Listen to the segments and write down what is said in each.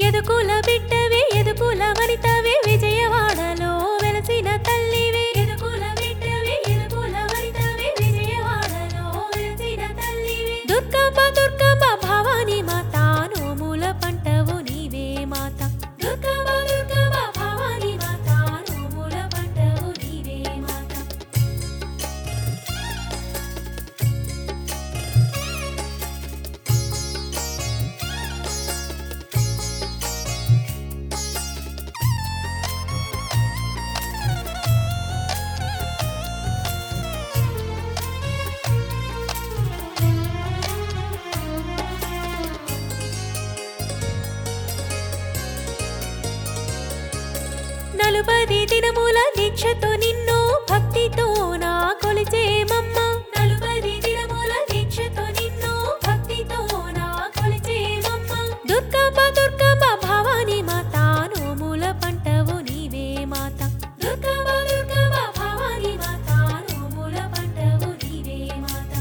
ఎదుకుల బిడ్డవే ఎదుకుల వనితవే విజయవాడలో వెలసిన తల్లివే ఎదుకుల బిడ్డవే ఎదుకుల వనితవే విజయవాడలో వెలసిన తల్లివే దుర్గమ్మ దుర్గమ్మ భవానీ మాత నోముల పంటవు నీవే మాత దుర్గమ్మ దుర్గమ్మ భవానీ మాత నోముల పంటవు నీవే మాత నలుపది దినముల దీక్షతో నిన్ను భక్తితో నా కొలిచేమమ్మ నలుపది దినముల దీక్షతో నిన్ను భక్తితో నా కొలిచేమమ్మ దుర్గమ్మ దుర్గమ్మ భవానీ మాత నోముల పంటవు నీవే మాత దుర్గమ్మ దుర్గమ్మ భవానీ మాత నోముల పంటవు నీవే మాత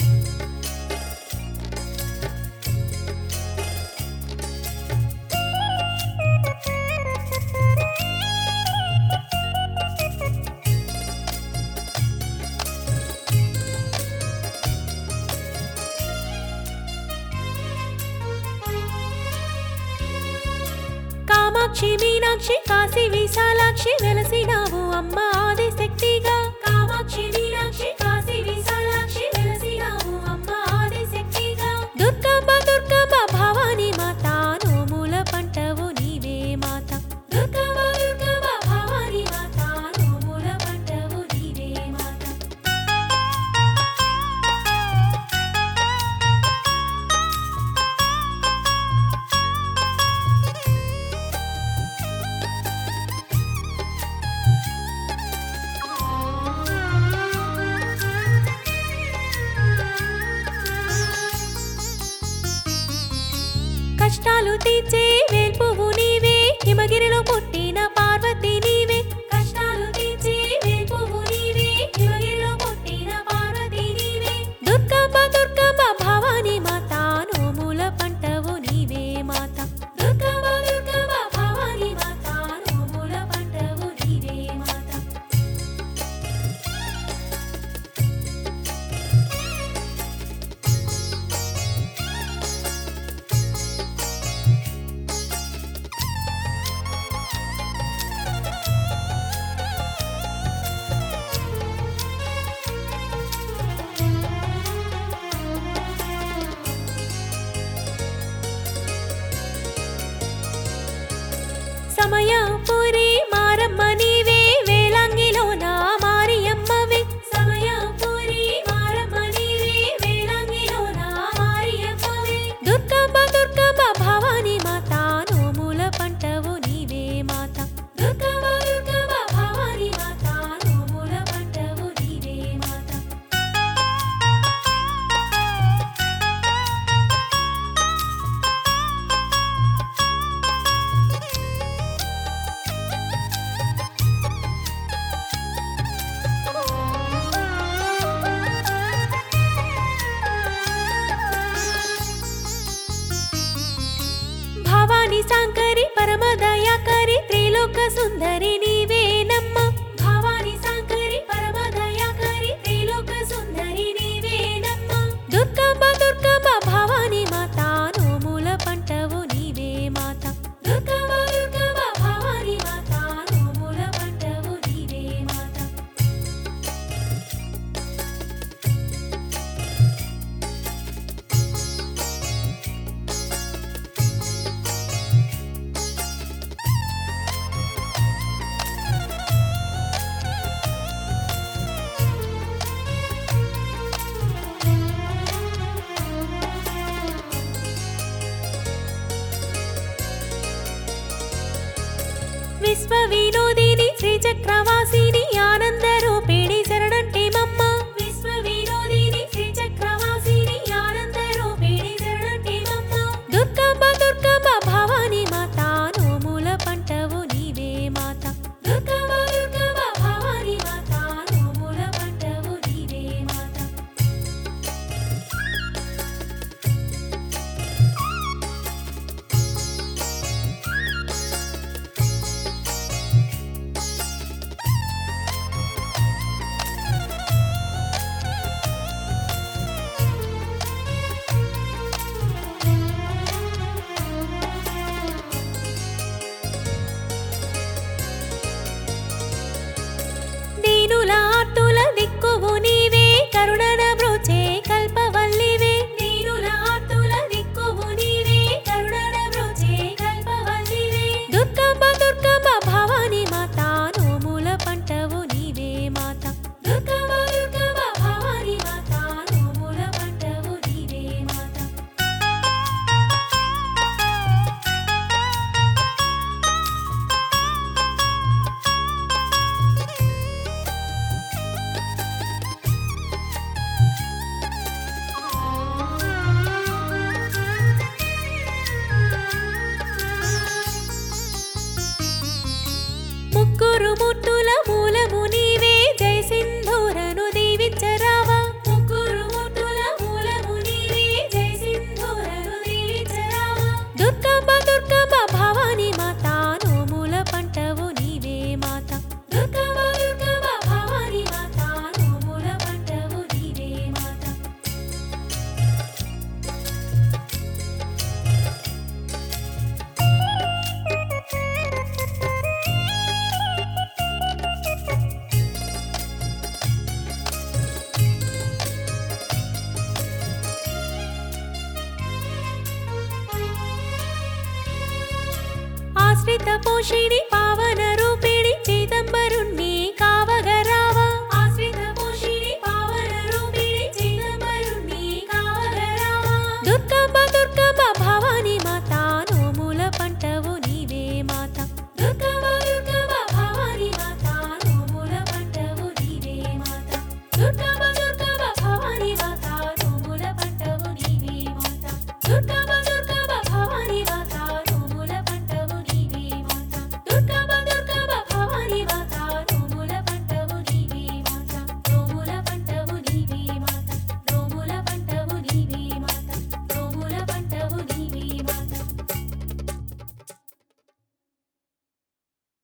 కామాక్షి మీనాక్షి కాశీ విశాలాక్షి వెలసినావు అమ్మ ఆదిశక్తిగా కామాక్షి మీనాక్షి కాశీ విశాలాక్షి వెలసినావు అమ్మ ఆదిశక్తిగా దుర్గమ్మ దుర్గమ్మ భవానీ మాత నోముల పంటవు నీవే మాత దుర్గమ్మ దుర్గమ్మ భవానీ మాత నోముల పంటవు నీవే మాత కష్టాలు తీర్చే వేల్పువు నీవే హిమగిరిలో పుట్టిన పార్వతి నీవే కష్టాలు తీర్చే వేల్పువు నీవే హిమగిరిలో పుట్టిన పార్వతి నీవే దుర్గమ్మ దుర్గమ్మ భవానీ మాత నోముల పంటవు నీవే మాత దుర్గమ్మ దుర్గమ్మ భవానీ మాత నోముల పంటవు నీవే మాత సమయాపురి మారమ్మ నీవే వేలాంగిలో నా మారియమ్మవే సమయాపురి మారమ్మ నీవే వేలాంగిలో నా మారియమ్మవే దుర్గమ్మ దుర్గమ్మ భవానీ మాత నోముల పంటవు నీవే మాత దుర్గమ్మ దుర్గమ్మ భవానీ మాత నోముల పంటవు నీవే మాత భవానీ శాంకరి పరమదయాకరి త్రిలోక సుందరి నీవేనమ్మ భవానీ శాంకరి పరమదయాకరి త్రిలోక సుందరి నీవేనమ్మ దుర్గమ్మ దుర్గమ్మ భవానీ మాత నోముల పంటవు నీవే మాత దుర్గమ్మ దుర్గమ్మ భవానీ మాత నోముల పంటవు నీవే మాత విశ్వ వినోదిని శ్రీచక్రవాసిని ఆనంద రూపిణి శరణంటి మమ్మ విశ్వ వినోదిని శ్రీచక్రవాసిని ఆనంద రూపిణి శరణంటి మమ్మ దుర్గమ్మ దుర్గమ్మ భవానీ మాత నోముల పంటవు నీవే మాత దుర్గమ్మ దుర్గమ్మ భవానీ మాత నోముల పంటవు నీవే మాత ఆశ్రిత పోషిణి